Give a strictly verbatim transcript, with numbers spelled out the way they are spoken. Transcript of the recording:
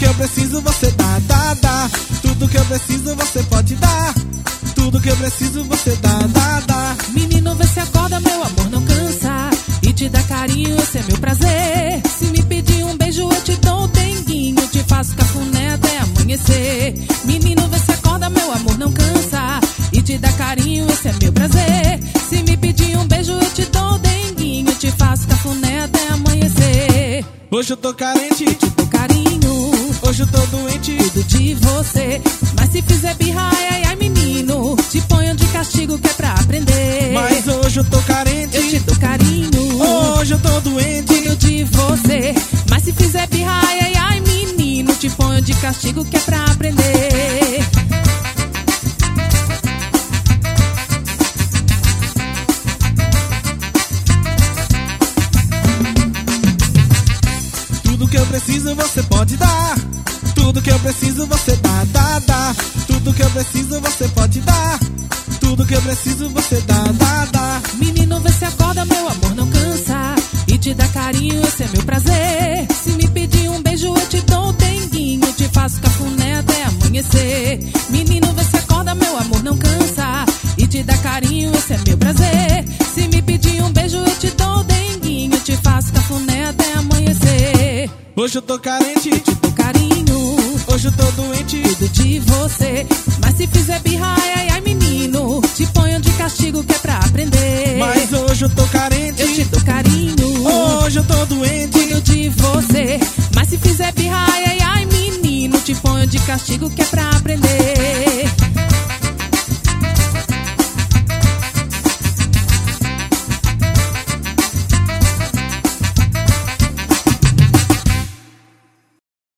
que eu preciso você dá, dá, dá. Tudo que eu preciso você pode dar. Tudo que eu preciso você dá, dá, dá. Menino, vê se acorda, meu amor não cansa. E te dá carinho, esse é meu prazer. Se me pedir um beijo, eu te dou um denguinho. Te faço cafuné até amanhecer. Menino, vê se acorda, meu amor não cansa. E te dá carinho, esse é meu prazer. Se me pedir um beijo, eu te dou um denguinho. Te faço cafuné até amanhecer. Hoje eu tô carente, te dou carinho. Hoje eu tô doente, cuido de você. Mas se fizer birra, ai, ai, ai, menino, te ponho de castigo que é pra aprender. Mas hoje eu tô carente, eu te dou carinho. Hoje eu tô doente, cuido de você. Mas se fizer birra, ai, ai, ai, menino, te ponho de castigo que é pra aprender. Tudo que eu preciso você pode dar. Tudo que eu preciso você dá, dá, dá. Tudo que eu preciso você pode dar. Tudo que eu preciso você dá, dá, dá. Menino, vê se acorda, meu amor não cansa. E te dá carinho, esse é meu prazer. Se me pedir um beijo, eu te dou um denguinho. Te faço cafuné até amanhecer. Menino, vê se acorda, meu amor não cansa. E te dá carinho, esse é meu prazer. Se me pedir um beijo, eu te dou um denguinho. Te faço cafuné até amanhecer. Hoje eu tô carente, te dou carinho. Hoje eu tô doente, cuido de você. Mas se fizer birra, ai, ai, ai, menino, te ponho de castigo que é pra aprender. Mas hoje eu tô carente, eu te dou carinho. Hoje eu tô doente, cuido de você. Mas se fizer birra, ai, ai, ai, menino, te ponho de castigo que é pra aprender.